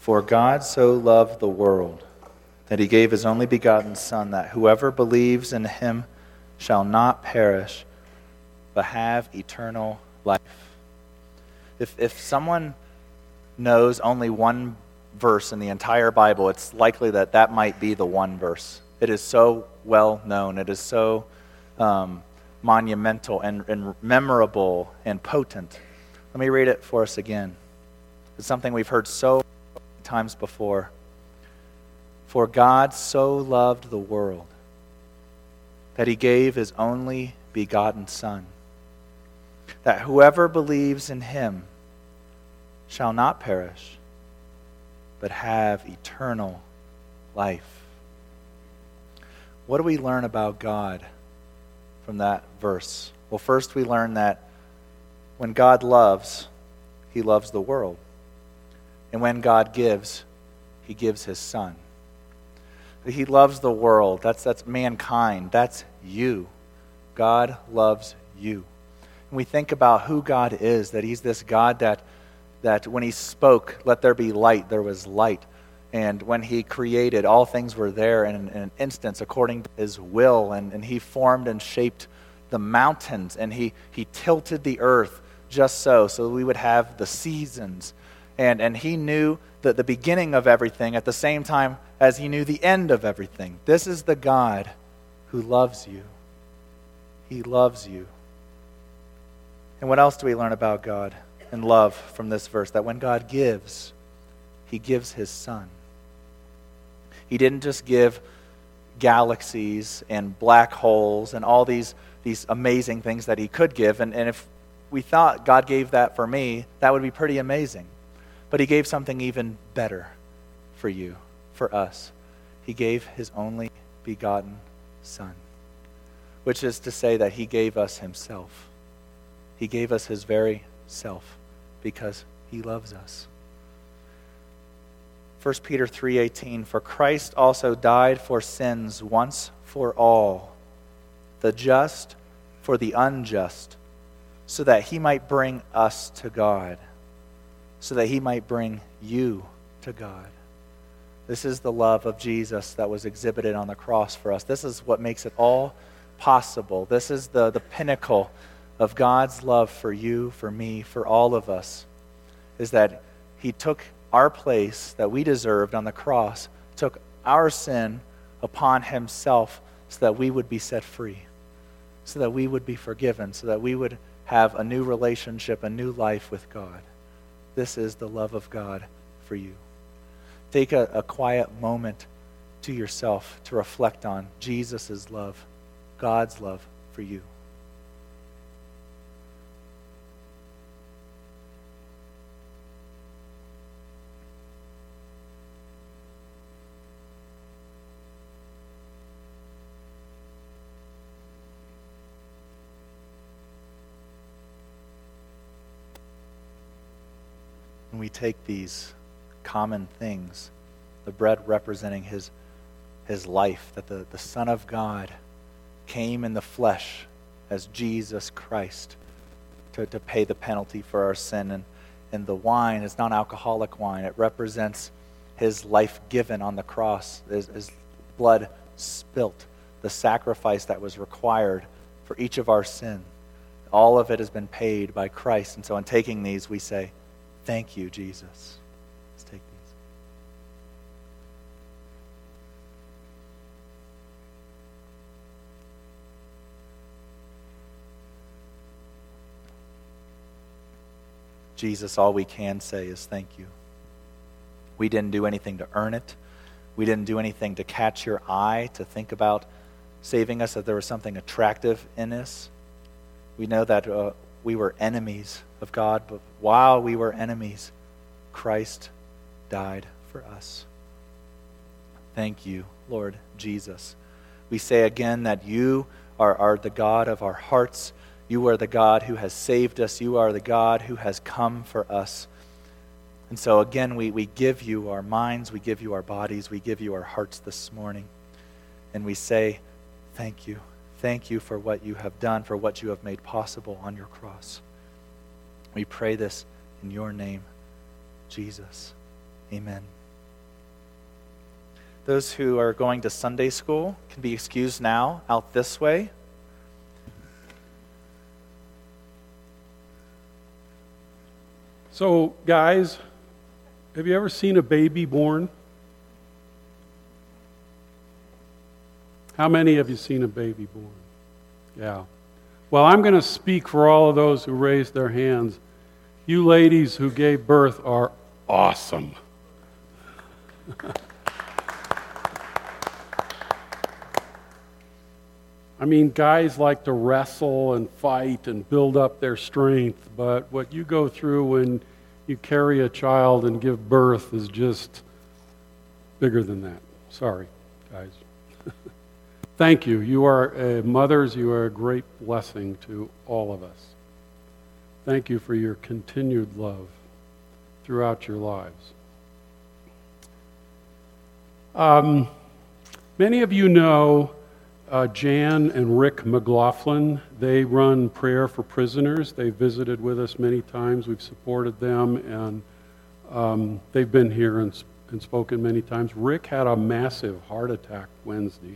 For God so loved the world that he gave his only begotten Son, that whoever believes in him shall not perish, but have eternal life. If someone knows only one verse in the entire Bible, it's likely that that might be the one verse. It is so well known. It is so monumental and memorable and potent. Let me read it for us again. It's something we've heard so many times before. For God so loved the world that he gave his only begotten Son, that whoever believes in him shall not perish, but have eternal life. What do we learn about God from that verse? Well, first we learn that when God loves, he loves the world. And when God gives, he gives his Son. He loves the world. That's mankind. That's you. God loves you. And we think about who God is, that he's this God that when he spoke, let there be light, there was light. And when he created, all things were there in an instant according to his will. And he formed and shaped the mountains. And he tilted the earth just so we would have the seasons. And he knew the beginning of everything at the same time as he knew the end of everything. This is the God who loves you. He loves you. And what else do we learn about God and love from this verse? That when God gives, he gives his Son. He didn't just give galaxies and black holes and all these amazing things that he could give. And if we thought God gave that for me, that would be pretty amazing. But he gave something even better for you, for us. He gave his only begotten Son, which is to say that he gave us himself. He gave us his very self because he loves us. 1 Peter 3:18, for Christ also died for sins once for all, the just for the unjust, so that he might bring us to God, so that he might bring you to God. This is the love of Jesus that was exhibited on the cross for us. This is what makes it all possible. This is the pinnacle of God's love for you, for me, for all of us, is that he took our place that we deserved on the cross, took our sin upon himself so that we would be set free, so that we would be forgiven, so that we would have a new relationship, a new life with God. This is the love of God for you. Take a quiet moment to yourself to reflect on Jesus' love, God's love for you. When we take these common things, the bread representing his life, that the Son of God came in the flesh as Jesus Christ to pay the penalty for our sin, and the wine is non-alcoholic wine. It represents his life given on the cross, his blood spilt, the sacrifice that was required for each of our sin. All of it has been paid by Christ. And so in taking these, we say, thank you, Jesus. Let's take these. Jesus, all we can say is thank you. We didn't do anything to earn it. We didn't do anything to catch your eye, to think about saving us, that there was something attractive in us. We know that we were enemies of God, but while we were enemies, Christ died for us. Thank you, Lord Jesus. We say again that you are the God of our hearts. You are the God who has saved us. You are the God who has come for us. And so again, we give you our minds, we give you our bodies, we give you our hearts this morning. And we say, thank you. Thank you for what you have done, for what you have made possible on your cross. We pray this in your name, Jesus. Amen. Those who are going to Sunday school can be excused now out this way. So, guys, have you ever seen a baby born? How many have you seen a baby born? Yeah. Well, I'm going to speak for all of those who raised their hands. You ladies who gave birth are awesome. I mean, guys like to wrestle and fight and build up their strength, but what you go through when you carry a child and give birth is just bigger than that. Sorry, guys. Thank you. You are mothers. You are a great blessing to all of us. Thank you for your continued love throughout your lives. Many of you know Jan and Rick McLaughlin. They run Prayer for Prisoners. They visited with us many times. We've supported them, and they've been here and spoken many times. Rick had a massive heart attack Wednesday.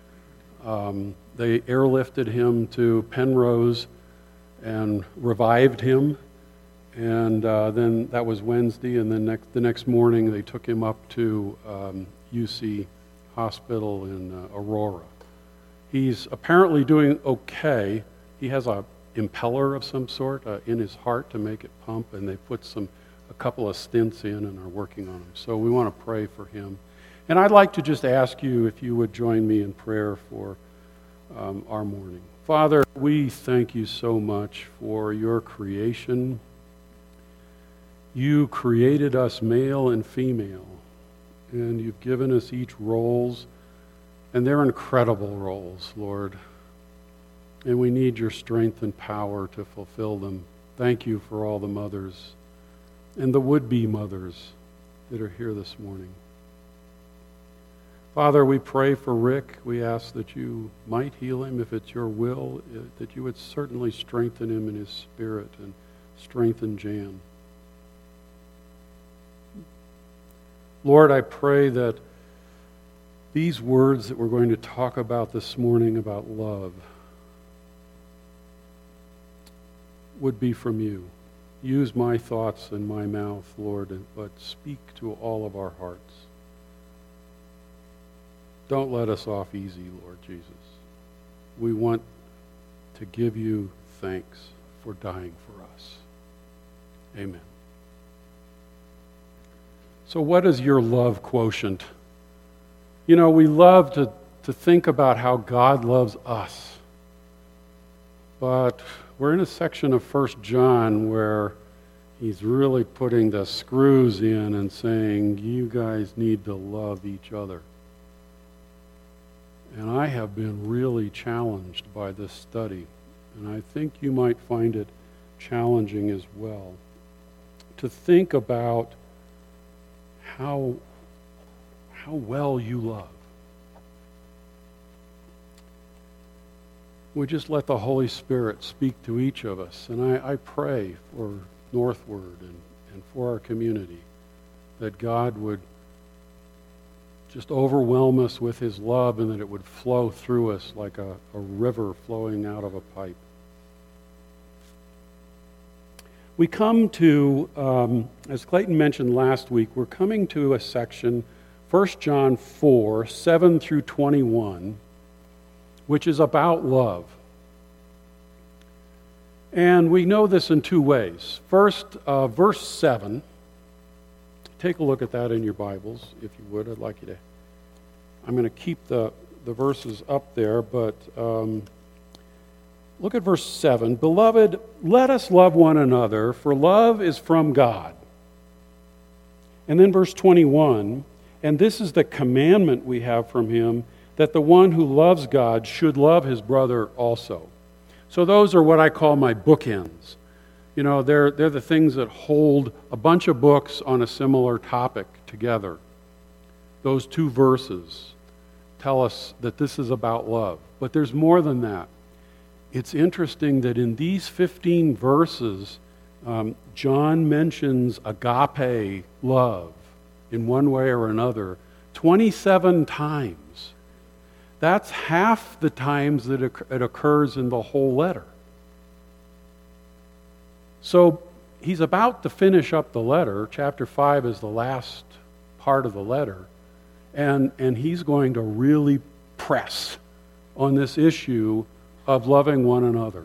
They airlifted him to Penrose and revived him, and then that was Wednesday, and then the next morning they took him up to UC Hospital in Aurora. He's apparently doing okay. He has a impeller of some sort in his heart to make it pump, and they put a couple of stents in and are working on him. So we want to pray for him. And I'd like to just ask you if you would join me in prayer for our morning. Father, we thank you so much for your creation. You created us male and female, and you've given us each roles, and they're incredible roles, Lord. And we need your strength and power to fulfill them. Thank you for all the mothers and the would-be mothers that are here this morning. Father, we pray for Rick. We ask that you might heal him if it's your will, that you would certainly strengthen him in his spirit and strengthen Jan. Lord, I pray that these words that we're going to talk about this morning about love would be from you. Use my thoughts and my mouth, Lord, but speak to all of our hearts. Don't let us off easy, Lord Jesus. We want to give you thanks for dying for us. Amen. So what is your love quotient? You know, we love to think about how God loves us. But we're in a section of 1 John where he's really putting the screws in and saying, you guys need to love each other. And I have been really challenged by this study, and I think you might find it challenging as well, to think about how well you love. We just let the Holy Spirit speak to each of us, and I pray for Northward and for our community that God would just overwhelm us with his love and that it would flow through us like a river flowing out of a pipe. We come to, as Clayton mentioned last week, we're coming to a section, 1 John 4, 7 through 21, which is about love. And we know this in two ways. First, verse 7. Take a look at that in your Bibles, if you would. I'd like you to. I'm going to keep the verses up there, but look at verse 7. Beloved, let us love one another, for love is from God. And then verse 21, and this is the commandment we have from him, that the one who loves God should love his brother also. So those are what I call my bookends. You know, they're the things that hold a bunch of books on a similar topic together. Those two verses tell us that this is about love. But there's more than that. It's interesting that in these 15 verses, John mentions agape love in one way or another 27 times. That's half the times that it occurs in the whole letter. So he's about to finish up the letter. Chapter 5 is the last part of the letter. And he's going to really press on this issue of loving one another.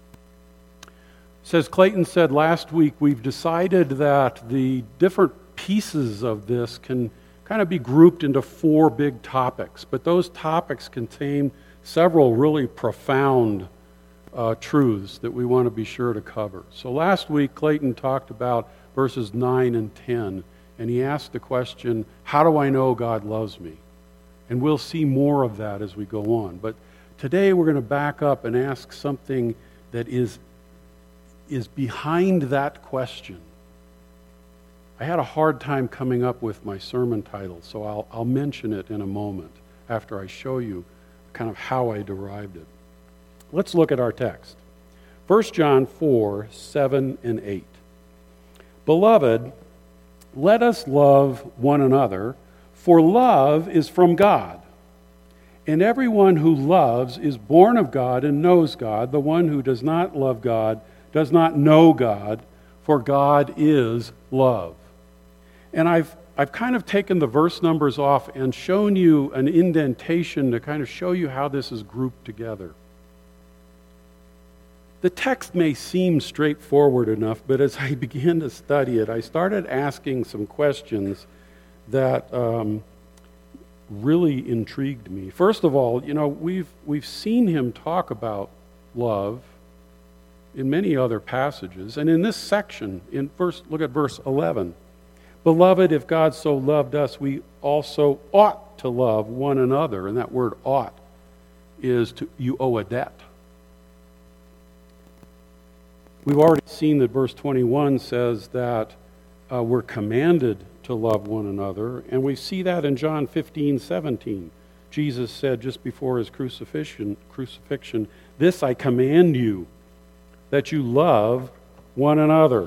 Says Clayton said last week, we've decided that the different pieces of this can kind of be grouped into 4 big topics, but those topics contain several really profound truths that we want to be sure to cover. So last week, Clayton talked about verses 9 and 10, and he asked the question, how do I know God loves me? And we'll see more of that as we go on. But today we're going to back up and ask something that is behind that question. I had a hard time coming up with my sermon title, so I'll mention it in a moment after I show you kind of how I derived it. Let's look at our text. 1 John 4, 7 and 8. Beloved, let us love one another, for love is from God. And everyone who loves is born of God and knows God. The one who does not love God does not know God, for God is love. And I've kind of taken the verse numbers off and shown you an indentation to kind of show you how this is grouped together. The text may seem straightforward enough, but as I began to study it, I started asking some questions that really intrigued me. First of all, we've seen him talk about love in many other passages, and in this section, look at verse 11. Beloved, if God so loved us, we also ought to love one another. And that word ought is you owe a debt. We've already seen that verse 21 says that we're commanded to love one another, and we see that in John 15:17. Jesus said just before his crucifixion, this I command you, that you love one another.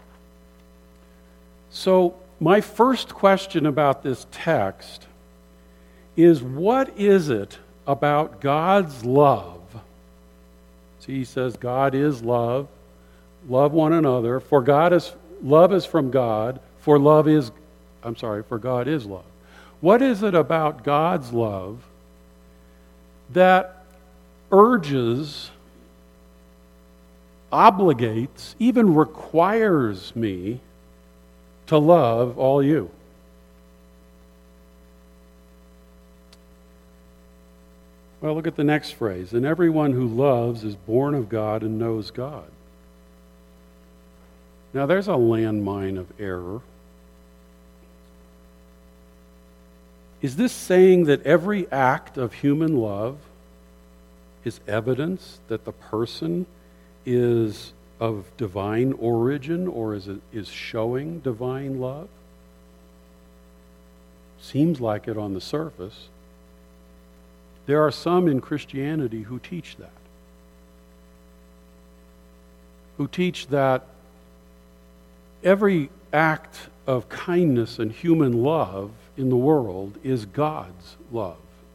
So my first question about this text is, what is it about God's love? See, he says God is love. Love one another. Love is from God. For God is love. What is it about God's love that urges, obligates, even requires me to love all you? Well, look at the next phrase. And everyone who loves is born of God and knows God. Now, there's a landmine of error. Is this saying that every act of human love is evidence that the person is of divine origin, or is showing divine love? Seems like it on the surface. There are some in Christianity who teach that. Who teach that every act of kindness and human love in the world is God's love.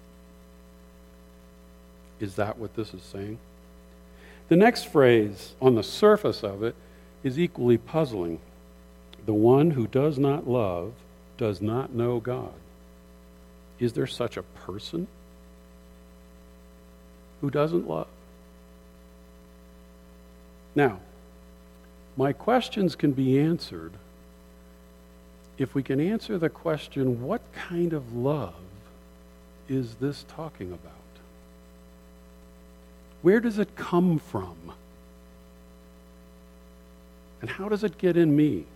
Is that what this is saying? The next phrase on the surface of it is equally puzzling. The one who does not love does not know God. Is there such a person who doesn't love? Now, my questions can be answered if we can answer the question, what kind of love is this talking about? Where does it come from? And how does it get in me?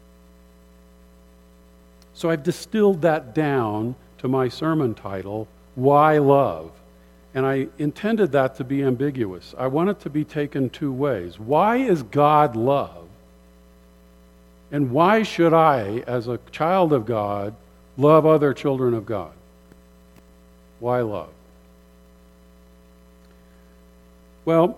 So I've distilled that down to my sermon title, Why Love? And I intended that to be ambiguous. I want it to be taken 2 ways. Why is God love? And why should I, as a child of God, love other children of God? Why love? Well,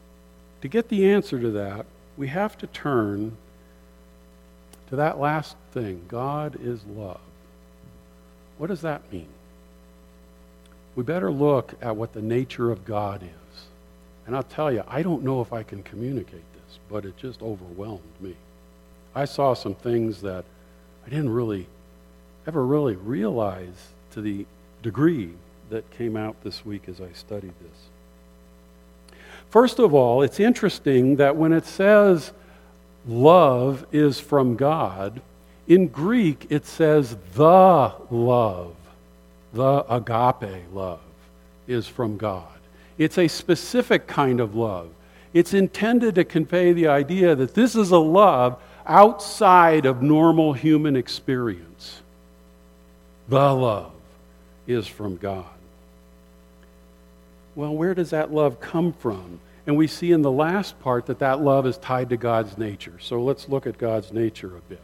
to get the answer to that, we have to turn to that last thing. God is love. What does that mean? We better look at what the nature of God is. And I'll tell you, I don't know if I can communicate this, but it just overwhelmed me. I saw some things that I didn't ever really realize to the degree that came out this week as I studied this. First of all, it's interesting that when it says love is from God, in Greek it says the love, the agape love is from God. It's a specific kind of love. It's intended to convey the idea that this is a love outside of normal human experience. The love is from God. Well, where does that love come from? And we see in the last part that love is tied to God's nature. So let's look at God's nature a bit.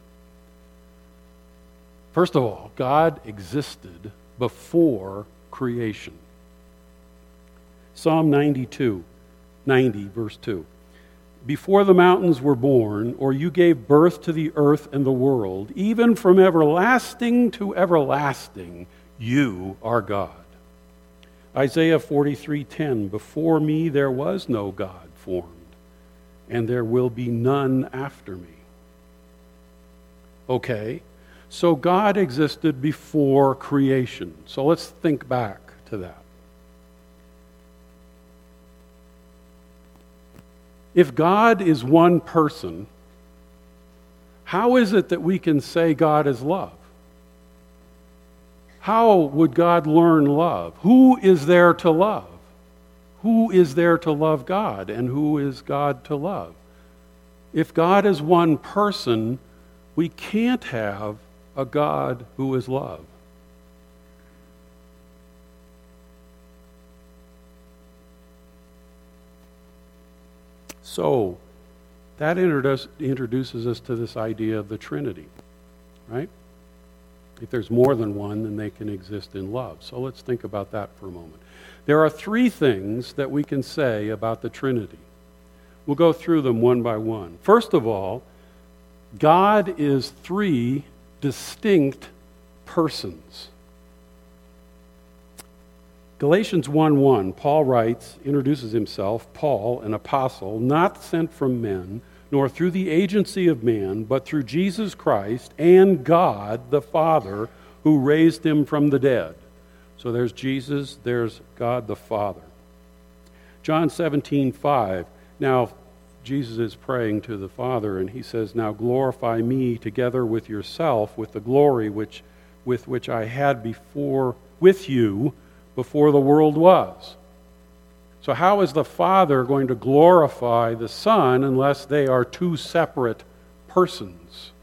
First of all, God existed before creation. Psalm 90, verse 2. Before the mountains were born, or you gave birth to the earth and the world, even from everlasting to everlasting, you are God. Isaiah 43:10, before me there was no God formed, and there will be none after me. Okay, so God existed before creation. So let's think back to that. If God is one person, how is it that we can say God is love? How would God learn love? Who is there to love? Who is there to love God? And who is God to love? If God is one person, we can't have a God who is love. So, that introduces us to this idea of the Trinity, right? If there's more than one, then they can exist in love. So let's think about that for a moment. There are three things that we can say about the Trinity. We'll go through them one by one. First of all, God is three distinct persons. Galatians 1:1, Paul writes, introduces himself, Paul, an apostle, not sent from men, nor through the agency of man, but through Jesus Christ and God the Father, who raised him from the dead. So there's Jesus, there's God the Father. John 17:5, now Jesus is praying to the Father, and he says, now glorify me together with yourself, with the glory with which I had with you before the world was. So how is the Father going to glorify the Son unless they are two separate persons?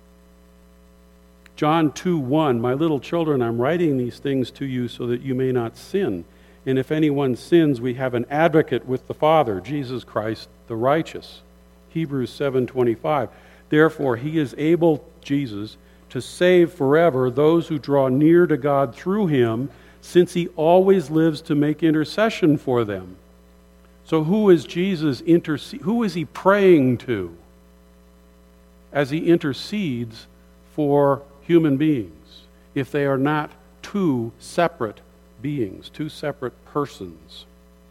John 2:1, my little children, I'm writing these things to you so that you may not sin. And if anyone sins, we have an advocate with the Father, Jesus Christ the righteous. Hebrews 7:25, therefore he is able, Jesus, to save forever those who draw near to God through him, since he always lives to make intercession for them. So who is Jesus who is he praying to as he intercedes for human beings, if they are not two separate beings, two separate persons?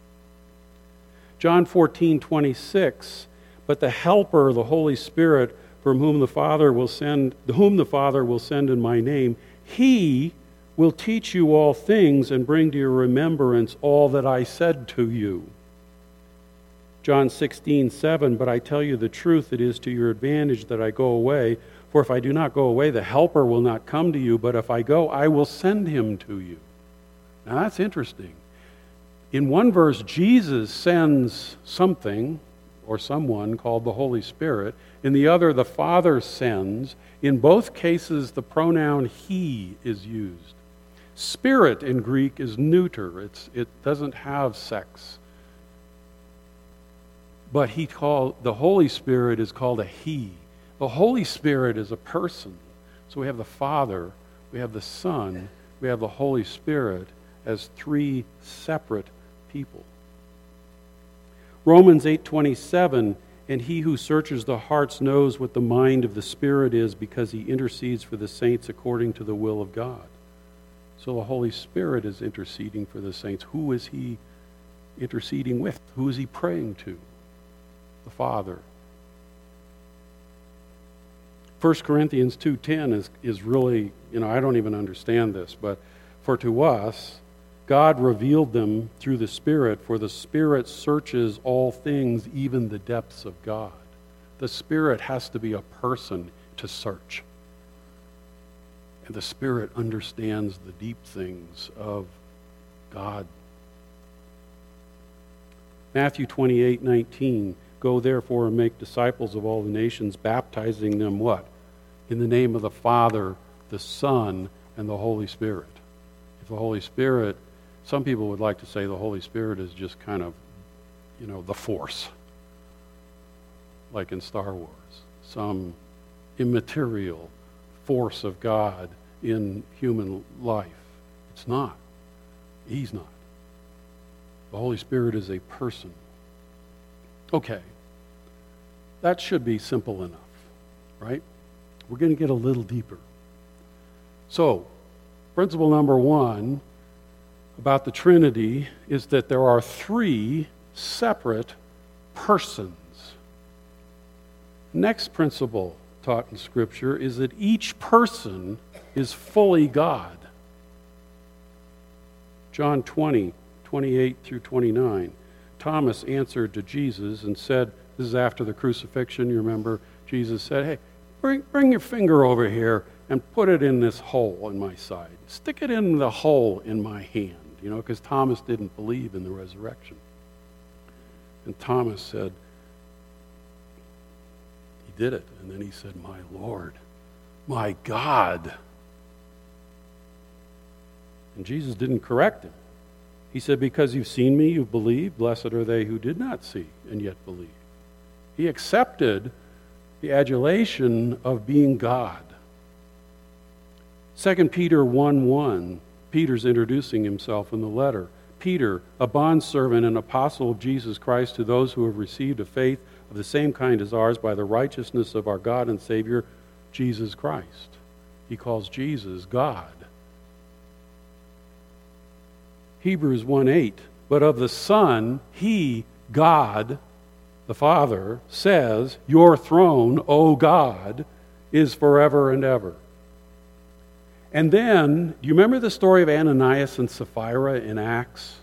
John 14:26, but the Helper, the Holy Spirit, whom the Father will send in my name, he will teach you all things and bring to your remembrance all that I said to you. John 16:7, but I tell you the truth, it is to your advantage that I go away. For if I do not go away, the Helper will not come to you, but if I go, I will send him to you. Now that's interesting. In one verse, Jesus sends something or someone called the Holy Spirit. In the other, the Father sends. In both cases, the pronoun he is used. Spirit in Greek is neuter. It doesn't have sex. But the Holy Spirit is called a he. The Holy Spirit is a person. So we have the Father, we have the Son, we have the Holy Spirit as three separate people. Romans 8:27, And he who searches the hearts knows what the mind of the Spirit is, because he intercedes for the saints according to the will of God. So the Holy Spirit is interceding for the saints. Who is he interceding with? Who is he praying to? The Father. 1 Corinthians 2:10 is really, I don't even understand this, but for to us, God revealed them through the Spirit, for the Spirit searches all things, even the depths of God. The Spirit has to be a person to search. And the Spirit understands the deep things of God. Matthew 28:19, go therefore and make disciples of all the nations, baptizing them what? In the name of the Father, the Son, and the Holy Spirit. If the Holy Spirit, some people would like to say the Holy Spirit is just kind of, the Force, like in Star Wars, some immaterial force of God in human life. It's not. He's not. The Holy Spirit is a person. Okay. That should be simple enough, right? We're going to get a little deeper. So, principle number 1 about the Trinity is that there are 3 separate persons. Next principle taught in Scripture is that each person is fully God. John 20:28 through 29. Thomas answered to Jesus and said, this is after the crucifixion, you remember, Jesus said, hey, bring your finger over here and put it in this hole in my side. Stick it in the hole in my hand, because Thomas didn't believe in the resurrection. And Thomas said, he did it. And then he said, my Lord, my God. And Jesus didn't correct him. He said, because you've seen me, you've believed. Blessed are they who did not see and yet believe. He accepted the adulation of being God. 2 Peter 1:1, Peter's introducing himself in the letter. Peter, a bondservant and apostle of Jesus Christ, to those who have received a faith of the same kind as ours by the righteousness of our God and Savior, Jesus Christ. He calls Jesus God. Hebrews 1:8, but of the Son, he, God, the Father, says, your throne, O God, is forever and ever. And then, do you remember the story of Ananias and Sapphira in Acts?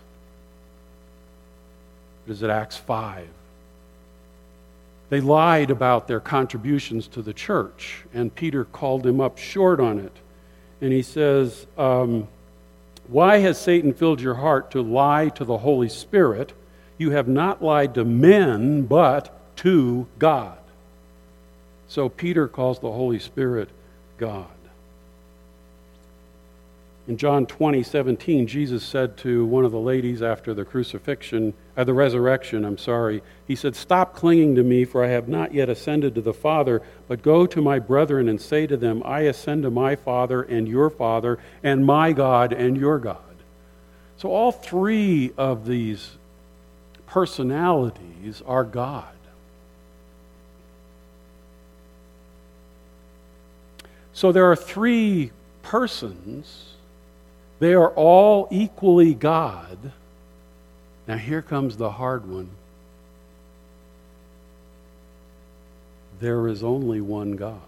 It is at Acts 5. They lied about their contributions to the church, and Peter called them up short on it. And he says, why has Satan filled your heart to lie to the Holy Spirit? You have not lied to men, but to God. So Peter calls the Holy Spirit God. In John 20:17, Jesus said to one of the ladies after the resurrection, he said, stop clinging to me, for I have not yet ascended to the Father, but go to my brethren and say to them, I ascend to my Father and your Father, and my God and your God. So all 3 of these personalities are God. So there are 3 persons. They are all equally God. Now here comes the hard one. There is only one God.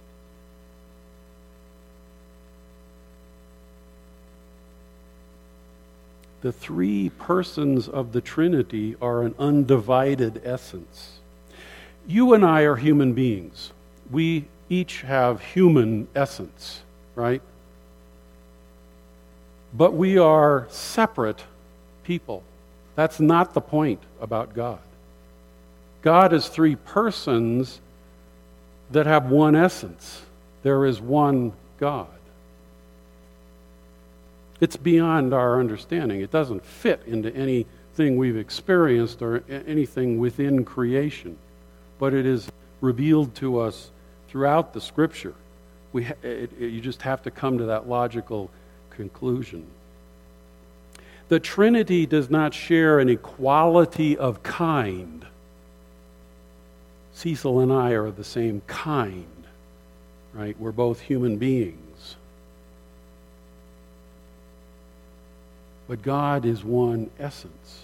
The 3 persons of the Trinity are an undivided essence. You and I are human beings. We each have human essence, right? But we are separate people. That's not the point about God. God is 3 persons that have one essence. There is one God. It's beyond our understanding. It doesn't fit into anything we've experienced or anything within creation. But it is revealed to us throughout the Scripture. You just have to come to that logical conclusion. The Trinity does not share an equality of kind. Cecil and I are the same kind, right? We're both human beings. But God is one essence,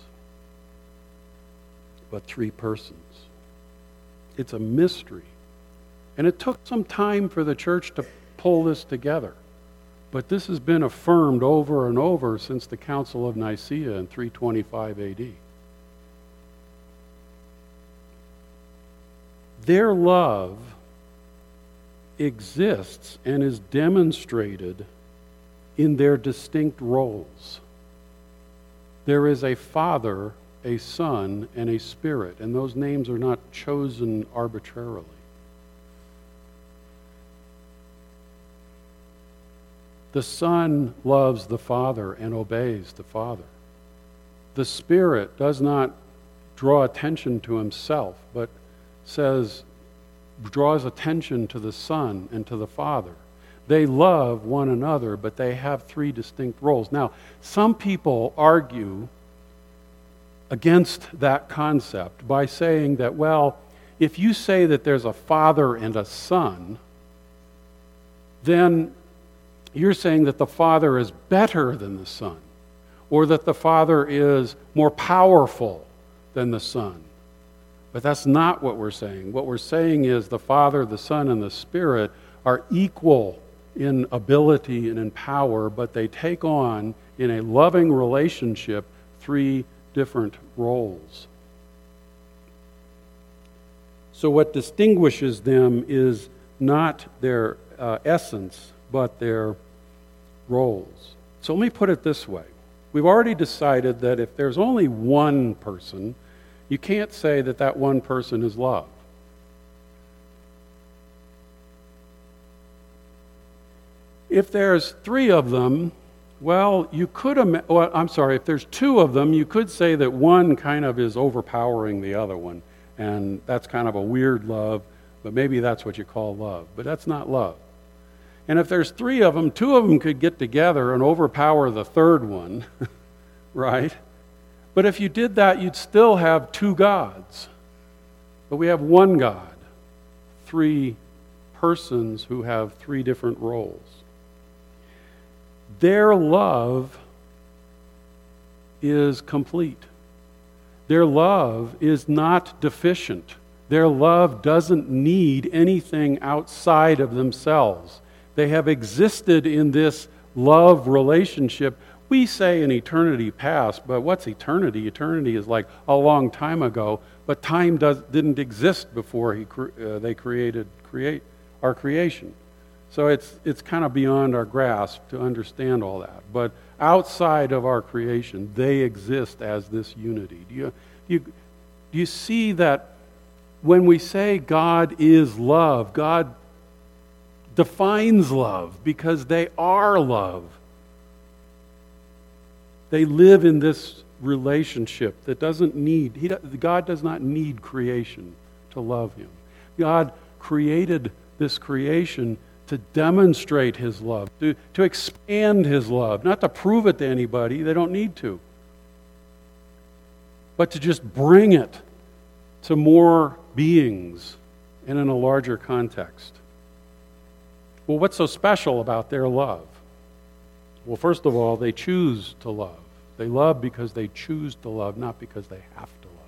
but three persons. It's a mystery. And it took some time for the church to pull this together. But this has been affirmed over and over since the Council of Nicaea in 325 AD. Their love exists and is demonstrated in their distinct roles. There is a Father, a Son, and a Spirit, and those names are not chosen arbitrarily. The Son loves the Father and obeys the Father. The Spirit does not draw attention to himself, but draws attention to the Son and to the Father. They love one another, but they have three distinct roles. Now, some people argue against that concept by saying that, well, if you say that there's a Father and a Son, then you're saying that the Father is better than the Son, or that the Father is more powerful than the Son. But that's not what we're saying. What we're saying is the Father, the Son, and the Spirit are equal in ability and in power, but they take on, in a loving relationship, three different roles. So what distinguishes them is not their essence, but their roles. So let me put it this way. We've already decided that if there's only one person, you can't say that that one person is love. If there's three of them, well, if there's two of them, you could say that one kind of is overpowering the other one, and that's kind of a weird love, but maybe that's what you call love. But that's not love. And if there's three of them, two of them could get together and overpower the third one, right? But if you did that, you'd still have two gods. But we have one God, three persons who have three different roles. Their love is complete. Their love is not deficient. Their love doesn't need anything outside of themselves. They have existed in this love relationship. We say in eternity past, but what's eternity? Eternity is like a long time ago, but time didn't exist before they created our creation. So it's kind of beyond our grasp to understand all that. But outside of our creation, they exist as this unity. Do you see that when we say God is love, God defines love because they are love. They live in this relationship that God does not need creation to love him. God created this creation to demonstrate his love, to expand his love, not to prove it to anybody, they don't need to, but to just bring it to more beings and in a larger context. Well, what's so special about their love? Well, first of all, they choose to love. They love because they choose to love, not because they have to love.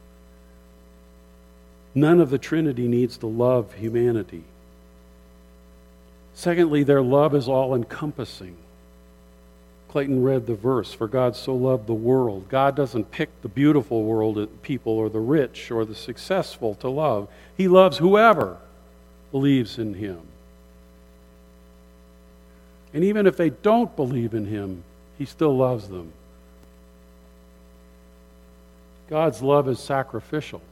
None of the Trinity needs to love humanity. Secondly, their love is all-encompassing. Clayton read the verse, "For God so loved the world." God doesn't pick the beautiful world people or the rich or the successful to love. He loves whoever believes in him. And even if they don't believe in him, he still loves them. God's love is sacrificial.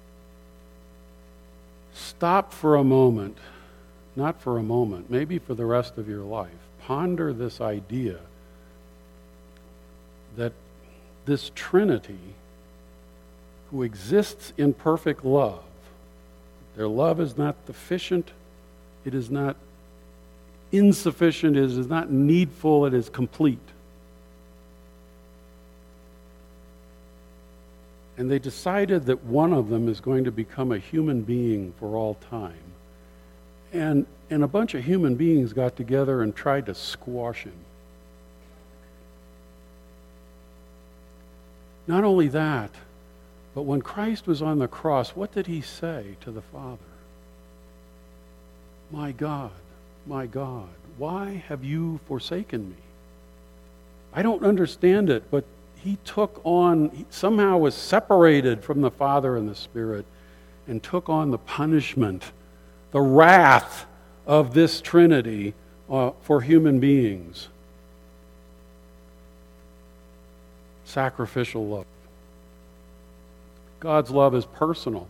Stop for a moment, not for a moment, maybe for the rest of your life. Ponder this idea that this Trinity, who exists in perfect love, their love is not deficient, it is not insufficient, it is not needful, it is complete. and they decided that one of them is going to become a human being for all time. And a bunch of human beings got together and tried to squash him. Not only that, but when Christ was on the cross, what did he say to the Father? My God, why have you forsaken me? I don't understand it, but he somehow was separated from the Father and the Spirit and took on the punishment, the wrath of this Trinity for human beings. Sacrificial love. God's love is personal.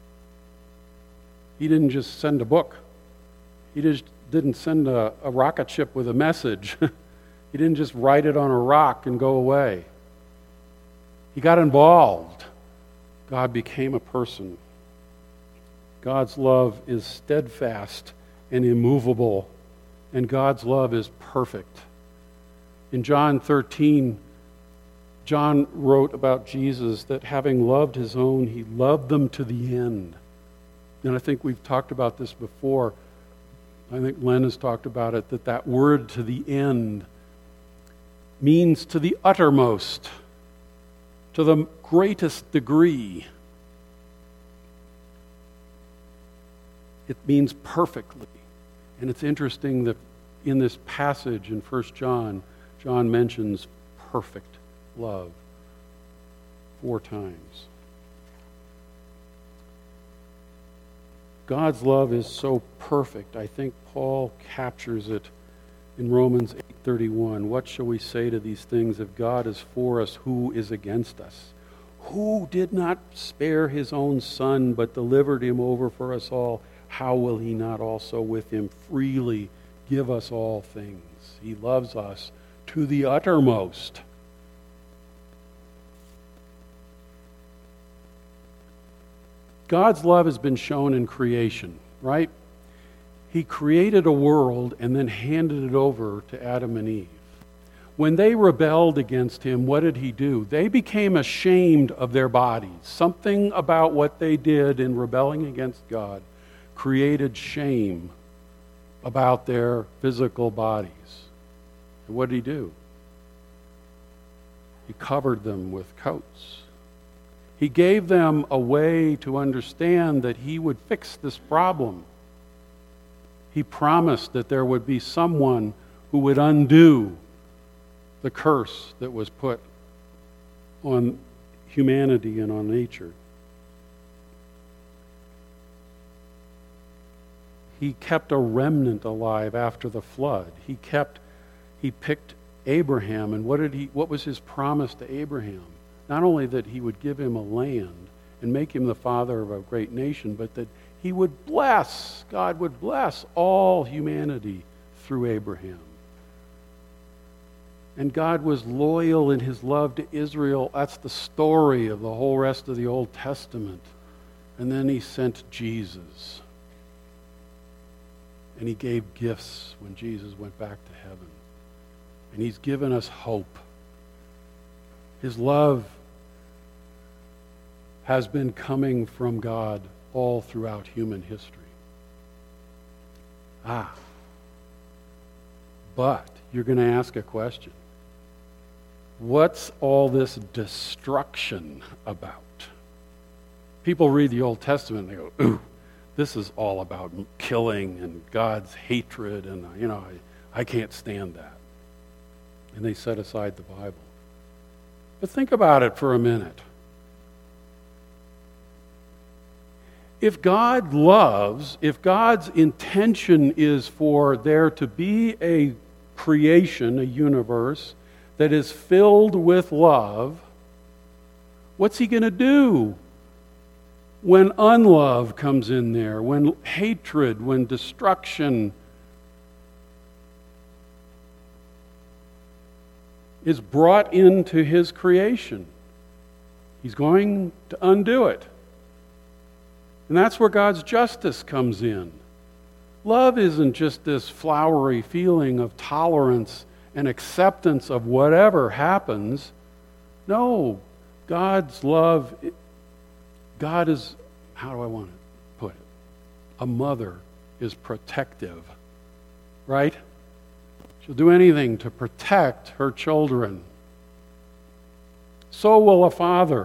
He didn't just send a book. He just didn't send a rocket ship with a message. He didn't just write it on a rock and go away. He got involved. God became a person. God's love is steadfast and immovable, and God's love is perfect. In John 13, John wrote about Jesus that having loved his own, he loved them to the end. And I think we've talked about this before. I think Len has talked about it, that word to the end means to the uttermost, to the greatest degree. It means perfectly. And it's interesting that in this passage in 1 John, John mentions perfect love 4 times. God's love is so perfect. I think Paul captures it in Romans 8:31. What shall we say to these things? If God is for us, who is against us? Who did not spare his own Son, but delivered him over for us all? How will he not also with him freely give us all things? He loves us to the uttermost. God's love has been shown in creation, right? He created a world and then handed it over to Adam and Eve. When they rebelled against him, what did he do? They became ashamed of their bodies. Something about what they did in rebelling against God created shame about their physical bodies. And what did he do? He covered them with coats. He gave them a way to understand that he would fix this problem. He promised that there would be someone who would undo the curse that was put on humanity and on nature. He kept a remnant alive after the flood. He picked Abraham, and what was his promise to Abraham? Not only that he would give him a land and make him the father of a great nation, but that God would bless all humanity through Abraham. And God was loyal in his love to Israel. That's the story of the whole rest of the Old Testament. And then he sent Jesus. And he gave gifts when Jesus went back to heaven. And he's given us hope. His love has been coming from God all throughout human history. But you're going to ask a question. What's all this destruction about? People read the Old Testament and they go, ooh, this is all about killing and God's hatred, and I can't stand that. And they set aside the Bible. But think about it for a minute. If God loves, if God's intention is for there to be a creation, a universe, that is filled with love, what's he going to do when unlove comes in there, when hatred, when destruction is brought into his creation? He's going to undo it. And that's where God's justice comes in. Love isn't just this flowery feeling of tolerance and acceptance of whatever happens. No, God's love God is, how do I want to put it? A mother is protective, right? She'll do anything to protect her children. So will a father.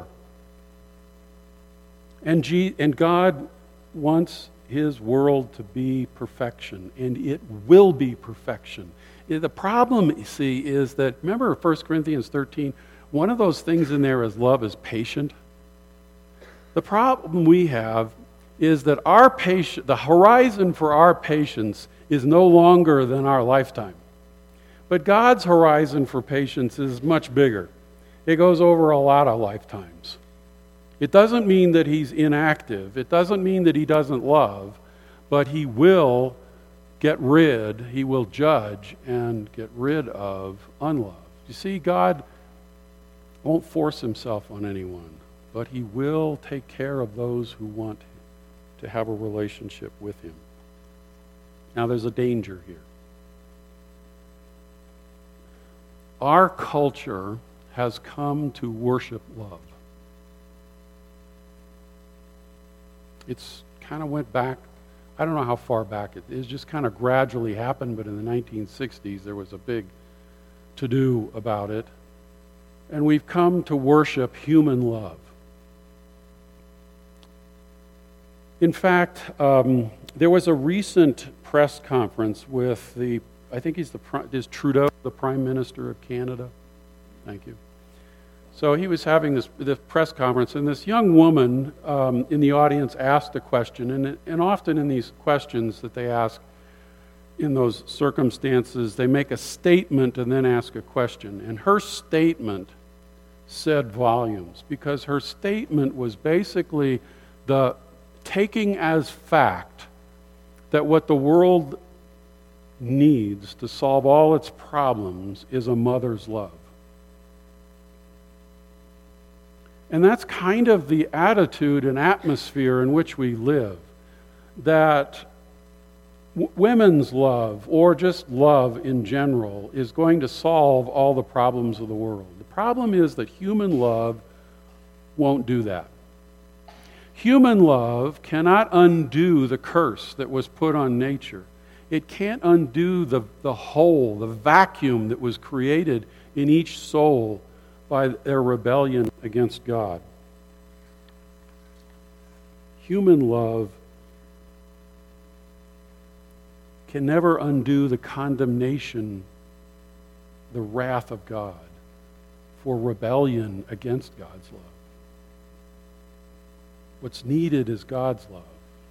And God wants His world to be perfection, and it will be perfection. The problem, you see, is that, remember 1 Corinthians 13, one of those things in there is love is patient. The problem we have is that the horizon for our patience is no longer than our lifetime. But God's horizon for patience is much bigger. It goes over a lot of lifetimes. It doesn't mean that He's inactive. It doesn't mean that He doesn't love, but He will He will judge and get rid of unlove. You see, God won't force Himself on anyone, but He will take care of those who want to have a relationship with Him. Now, there's a danger here. Our culture has come to worship love. It's kind of went back, I don't know how far back it is, just kind of gradually happened, but in the 1960s there was a big to-do about it. And we've come to worship human love. In fact, there was a recent press conference with I think is Trudeau, the Prime Minister of Canada. Thank you. So he was having this press conference, and this young woman in the audience asked a question, and often in these questions that they ask in those circumstances, they make a statement and then ask a question. And her statement said volumes, because her statement was basically the taking as fact that what the world needs to solve all its problems is a mother's love. And that's kind of the attitude and atmosphere in which we live, that women's love, or just love in general, is going to solve all the problems of the world. The problem is that human love won't do that. Human love cannot undo the curse that was put on nature. It can't undo the hole, the vacuum that was created in each soul by their rebellion against God. Human love can never undo the condemnation, the wrath of God for rebellion against God's love. What's needed is God's love.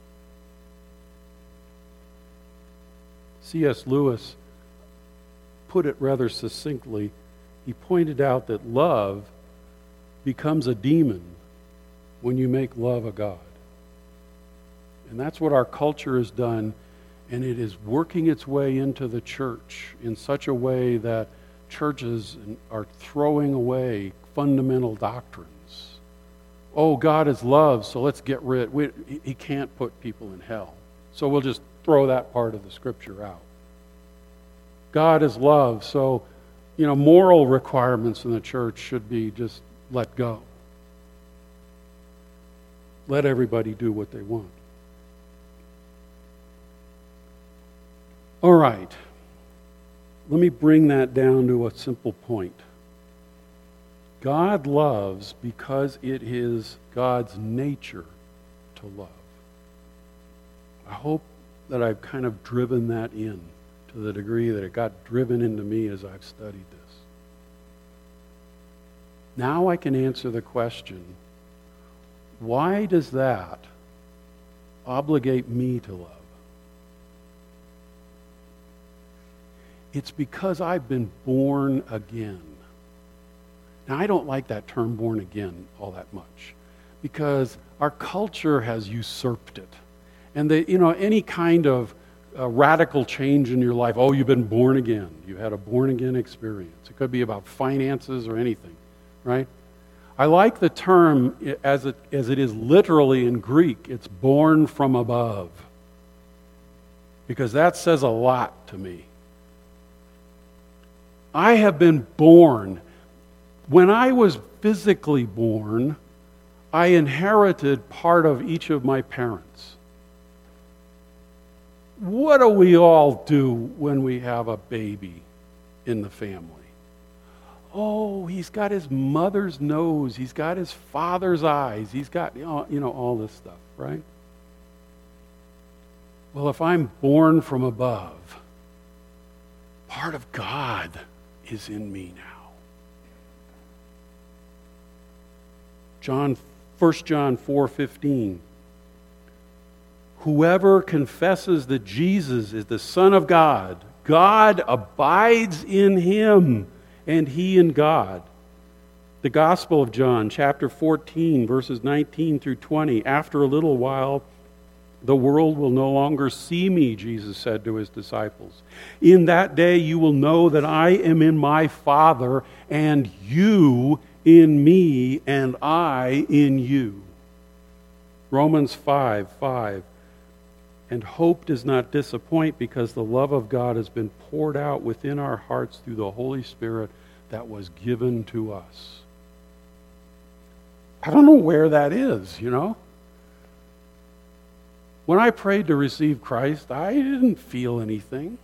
C.S. Lewis put it rather succinctly. He pointed out that love becomes a demon when you make love a god. And that's what our culture has done, and it is working its way into the church in such a way that churches are throwing away fundamental doctrines. Oh, God is love, so let's get rid. He can't put people in hell, so we'll just throw that part of the scripture out. God is love, so moral requirements in the church should be just let go. Let everybody do what they want. All right. Let me bring that down to a simple point. God loves because it is God's nature to love. I hope that I've kind of driven that in to the degree that it got driven into me as I've studied this. Now I can answer the question, why does that obligate me to love? It's because I've been born again. Now, I don't like that term born again all that much, because our culture has usurped it. And any kind of radical change in your life, oh, you've been born again. You had a born again experience. It could be about finances or anything, right? I like the term as it is literally in Greek. It's born from above, because that says a lot to me. I have been born. When I was physically born, I inherited part of each of my parents. What do we all do when we have a baby in the family? Oh, he's got his mother's nose. He's got his father's eyes. He's got, all this stuff, right? Well, if I'm born from above, part of God is in me now. 1 John 4:15. Whoever confesses that Jesus is the Son of God, God abides in him, and he in God. The Gospel of John, chapter 14, verses 19 through 20. After a little while, the world will no longer see me, Jesus said to his disciples. In that day you will know that I am in my Father, and you in me, and I in you. Romans 5:5. And hope does not disappoint, because the love of God has been poured out within our hearts through the Holy Spirit that was given to us. I don't know where that is, When I prayed to receive Christ, I didn't feel anything.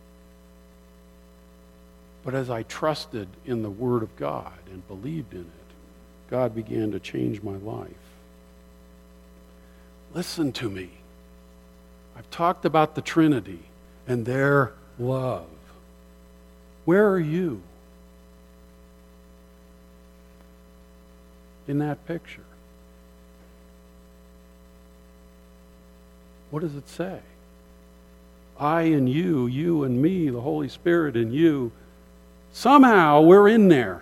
But as I trusted in the Word of God and believed in it, God began to change my life. Listen to me. I've talked about the Trinity and their love. Where are you in that picture? What does it say? I and you and me, the Holy Spirit and you. Somehow we're in there.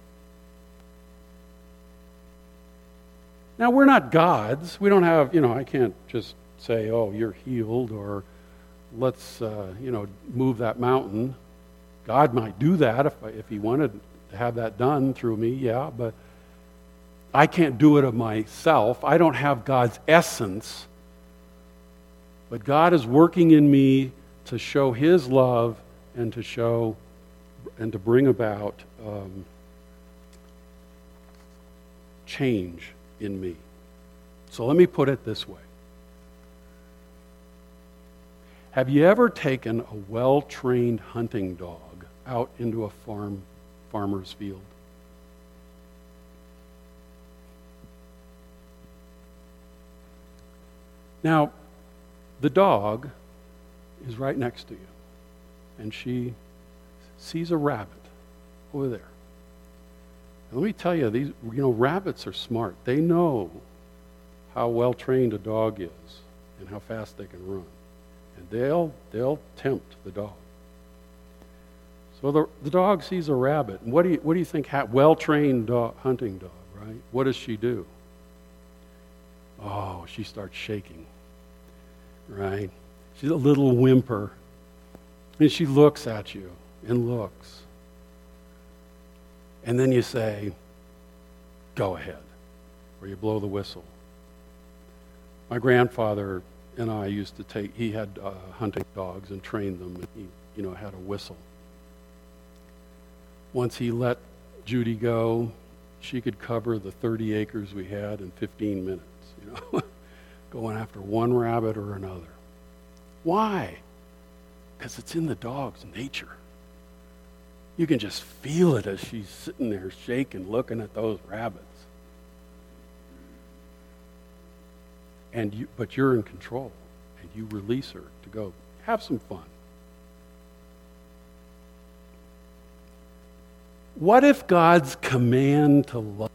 Now, we're not gods. We don't have, I can't just say, oh, you're healed, or let's, move that mountain. God might do that if he wanted to have that done through me, yeah, but I can't do it of myself. I don't have God's essence. But God is working in me to show his love and to bring about change in me. So let me put it this way. Have you ever taken a well-trained hunting dog out into a farmer's field? Now, the dog is right next to you, and she sees a rabbit over there. And let me tell you, these rabbits are smart. They know how well trained a dog is and how fast they can run, and they'll tempt the dog. So the dog sees a rabbit, and what do you think? Well-trained hunting dog, right? What does she do? Oh, she starts shaking. Right? She's a little whimper. And she looks at you and looks. And then you say, go ahead. Or you blow the whistle. My grandfather and I used to he had hunting dogs and trained them. And he, had a whistle. Once he let Judy go, she could cover the 30 acres we had in 15 minutes, going after one rabbit or another. Why? Because it's in the dog's nature. You can just feel it as she's sitting there shaking, looking at those rabbits. But you're in control, and you release her to go have some fun. What if God's command to love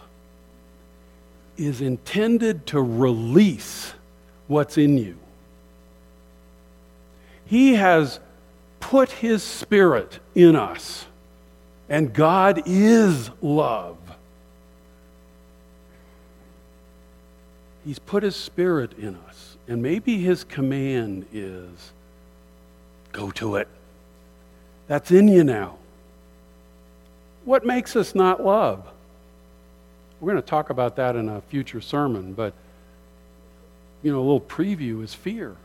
is intended to release what's in you? He has put his Spirit in us, and God is love. He's put his Spirit in us, and maybe his command is, go to it. That's in you now. What makes us not love? We're going to talk about that in a future sermon, but a little preview is fear.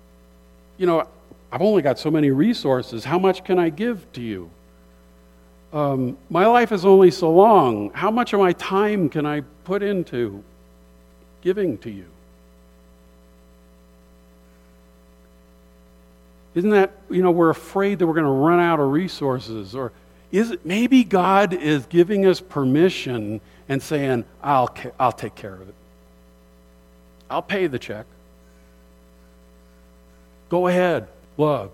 I've only got so many resources. How much can I give to you? my life is only so long. How much of my time can I put into giving to you? Isn't that, we're afraid that we're going to run out of resources. Or is it maybe God is giving us permission and saying, I'll take care of it. I'll pay the check. Go ahead, love.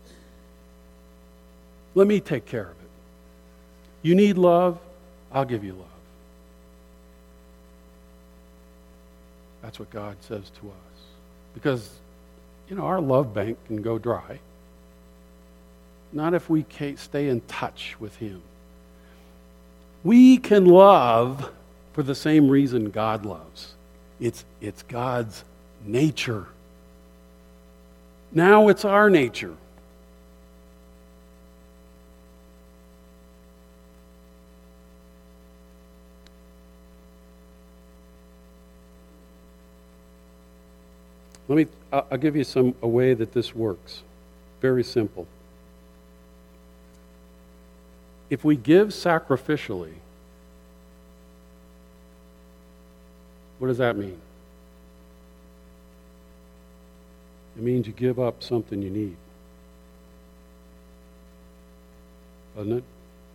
Let me take care of it. You need love, I'll give you love. That's what God says to us. Because, our love bank can go dry. Not if we stay in touch with Him. We can love for the same reason God loves. It's God's nature. Now it's our nature. I'll give you a way that this works. Very simple. If we give sacrificially, what does that mean? It means you give up something you need. Doesn't it?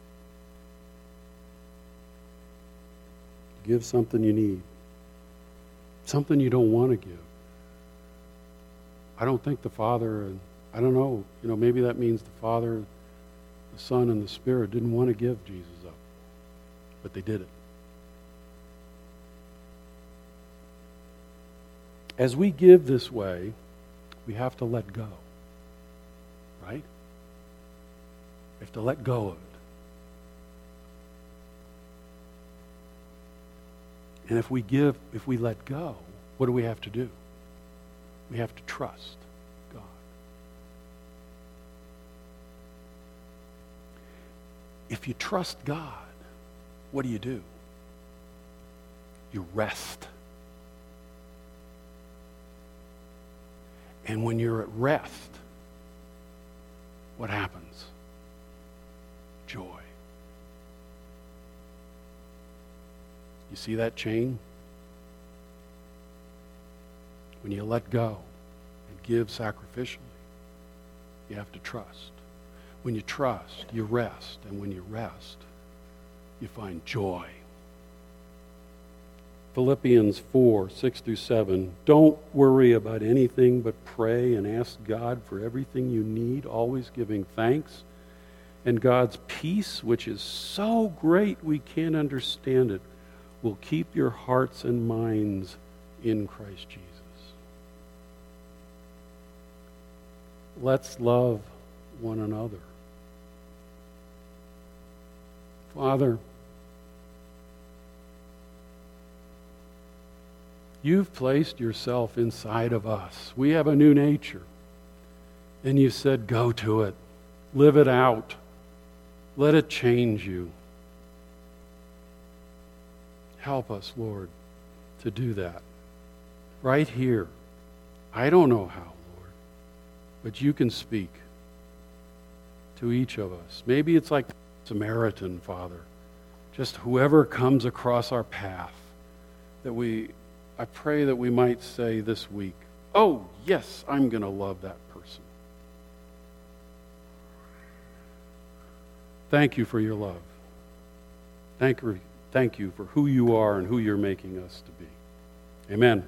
Give something you need. Something you don't want to give. I don't think the Father, I don't know, maybe that means the Father, the Son, and the Spirit didn't want to give Jesus up, but they did it. As we give this way, we have to let go, right? We have to let go of it. And if we let go, what do we have to do? We have to trust God. If you trust God, what do? You rest. And when you're at rest, what happens? Joy. You see that chain? When you let go and give sacrificially, you have to trust. When you trust, you rest. And when you rest, you find joy. Philippians 4:6-7. Don't worry about anything but pray and ask God for everything you need, always giving thanks. And God's peace, which is so great we can't understand it, will keep your hearts and minds in Christ Jesus. Let's love one another. Father, you've placed yourself inside of us. We have a new nature. And you said, go to it. Live it out. Let it change you. Help us, Lord, to do that. Right here. I don't know how, Lord, but you can speak to each of us. Maybe it's like Samaritan, Father. Just whoever comes across our path, I pray that we might say this week, oh, yes, I'm going to love that person. Thank you for your love. Thank you for who you are and who you're making us to be. Amen.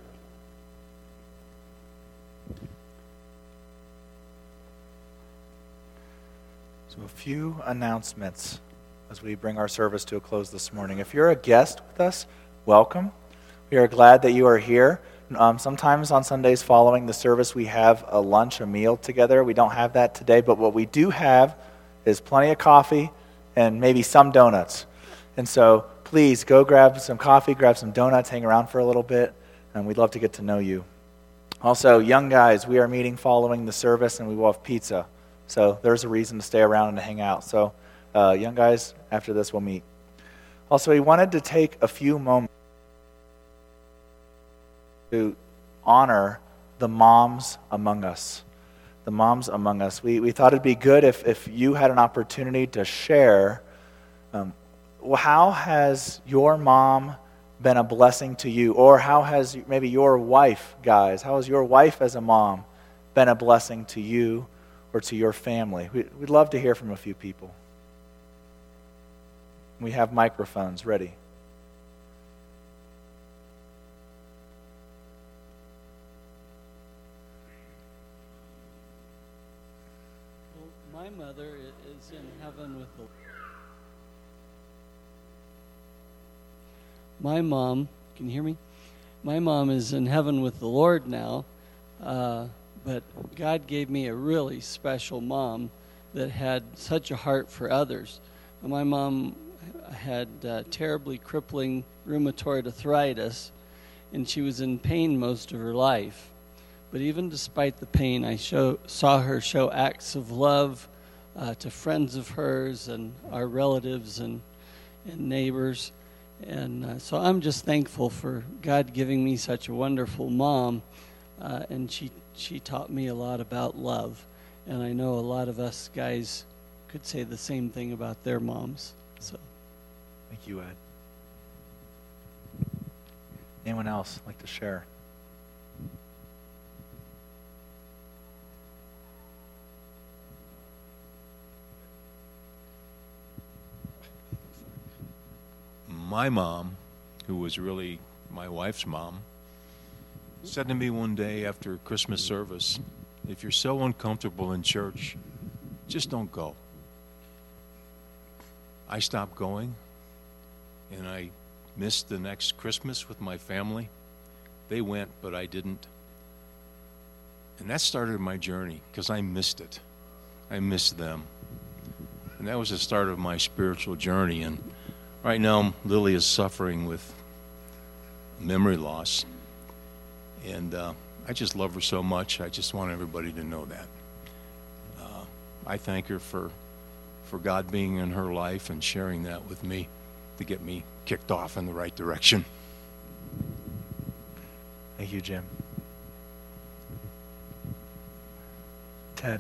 So a few announcements as we bring our service to a close this morning. If you're a guest with us, welcome. We are glad that you are here. Sometimes on Sundays following the service, we have a lunch, a meal together. We don't have that today, but what we do have is plenty of coffee and maybe some donuts. And so please go grab some coffee, grab some donuts, hang around for a little bit, and we'd love to get to know you. Also, young guys, we are meeting following the service, and we will have pizza. So there's a reason to stay around and to hang out. So young guys, after this, we'll meet. Also, we wanted to take a few moments to honor the moms among us. The moms among us. We thought it'd be good if you had an opportunity to share Well, how has your mom been a blessing to you? Or how has maybe your wife, guys, how has your wife as a mom been a blessing to you or to your family? We'd love to hear from a few people. We have microphones ready. Well, my mother is in heaven with the My mom, can you hear me? My mom is in heaven with the Lord now, but God gave me a really special mom that had such a heart for others. My mom had terribly crippling rheumatoid arthritis, and she was in pain most of her life. But even despite the pain, I saw her show acts of love to friends of hers and our relatives and neighbors. And so I'm just thankful for God giving me such a wonderful mom, and she taught me a lot about love. And I know a lot of us guys could say the same thing about their moms. So, thank you, Ed. Anyone else like to share? My mom, who was really my wife's mom, said to me one day after Christmas service, if you're so uncomfortable in church, just don't go. I stopped going, and I missed the next Christmas with my family. They went, but I didn't. And that started my journey, because I missed it. I missed them. And that was the start of my spiritual journey. And right now, Lily is suffering with memory loss, and I just love her so much. I just want everybody to know that. I thank her for God being in her life and sharing that with me to get me kicked off in the right direction. Thank you, Jim. Ted.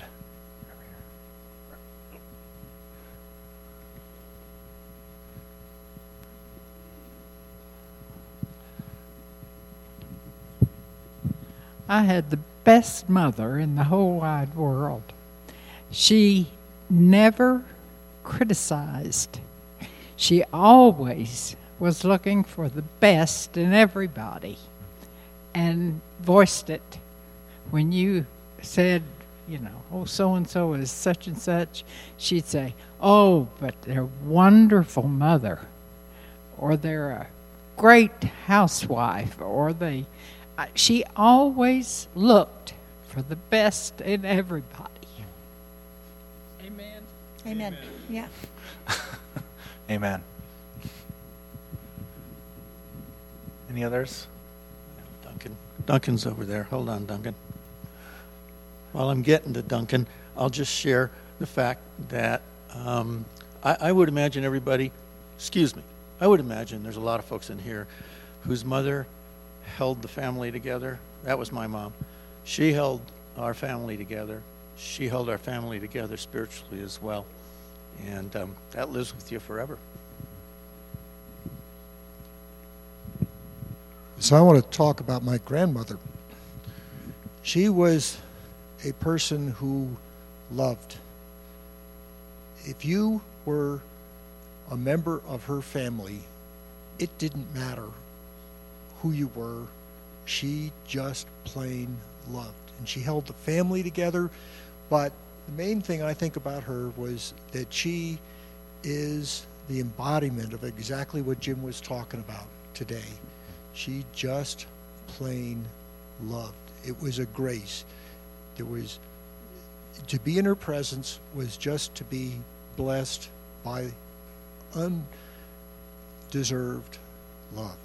I had the best mother in the whole wide world. She never criticized. She always was looking for the best in everybody and voiced it. When you said, oh, so-and-so is such and such, she'd say, oh, but they're a wonderful mother, or they're a great housewife, or she always looked for the best in everybody. Amen. Amen. Yeah. Amen. Any others? Duncan's over there. Hold on, Duncan. While I'm getting to Duncan, I'll just share the fact that I would imagine I would imagine there's a lot of folks in here whose mother held the family together. That was my mom. She held our family together. She held our family together spiritually as well. And that lives with you forever. So I want to talk about my grandmother. She was a person who loved. If you were a member of her family, it didn't matter who you were. She just plain loved. And she held the family together. But the main thing I think about her was that she is the embodiment of exactly what Jim was talking about today. She just plain loved. It was a grace. To be in her presence was just to be blessed by undeserved love.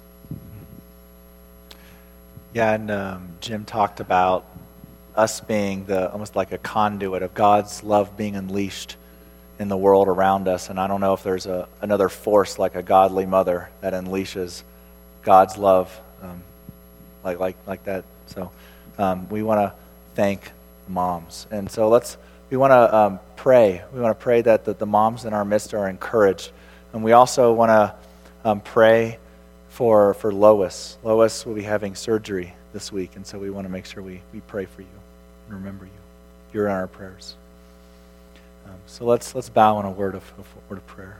Yeah, and Jim talked about us being almost like a conduit of God's love being unleashed in the world around us. And I don't know if there's another force like a godly mother that unleashes God's love like that. So we want to thank moms. And so we want to pray. We want to pray that the moms in our midst are encouraged. And we also want to pray for Lois. Lois will be having surgery this week, and so we want to make sure we pray for you and remember you. You're in our prayers. So let's bow in a word of prayer.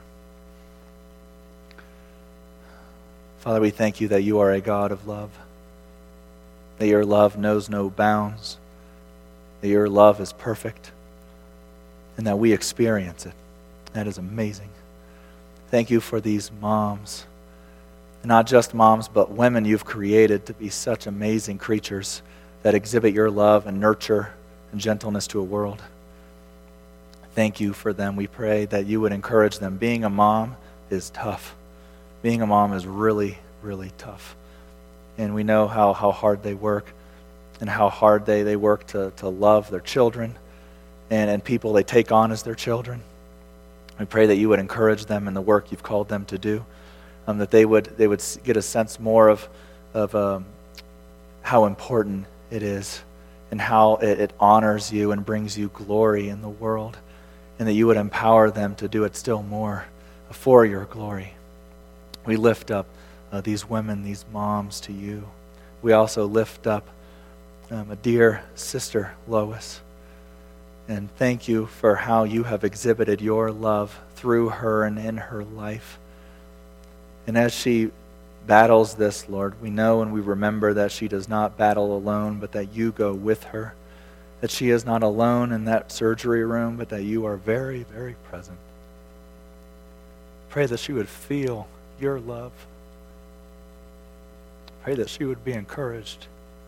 Father, we thank you that you are a God of love, that your love knows no bounds, that your love is perfect, and that we experience it. That is amazing. Thank you for these moms. Not just moms, but women you've created to be such amazing creatures that exhibit your love and nurture and gentleness to a world. Thank you for them. We pray that you would encourage them. Being a mom is tough. Being a mom is really, really tough. And we know how hard they work and how hard they work to love their children and people they take on as their children. We pray that you would encourage them in the work you've called them to do, that they would get a sense more of how important it is and how it honors you and brings you glory in the world, and that you would empower them to do it still more for your glory. We lift up these women, these moms to you. We also lift up a dear sister, Lois, and thank you for how you have exhibited your love through her and in her life. And as she battles this, Lord, we know and we remember that she does not battle alone, but that you go with her, that she is not alone in that surgery room, but that you are very, very present. Pray that she would feel your love. Pray that she would be encouraged.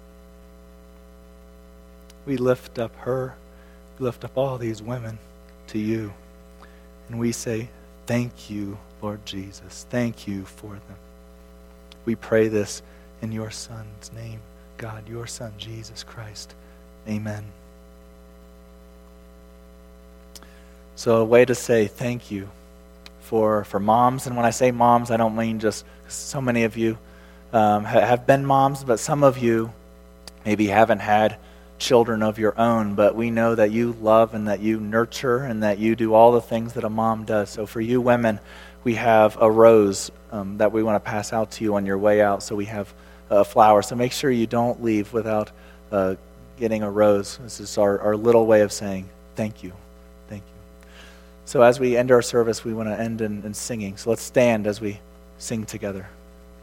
We lift up her, we lift up all these women to you, and we say, thank you, Lord Jesus. Thank you for them. We pray this in your Son's name, God, your Son, Jesus Christ. Amen. So a way to say thank you for moms, and when I say moms, I don't mean just so many of you have been moms, but some of you maybe haven't had children of your own, but we know that you love and that you nurture and that you do all the things that a mom does. So for you women, we have a rose that we want to pass out to you on your way out. So we have a flower. So make sure you don't leave without getting a rose. This is our little way of saying thank you. Thank you. So as we end our service, we want to end in singing. So let's stand as we sing together.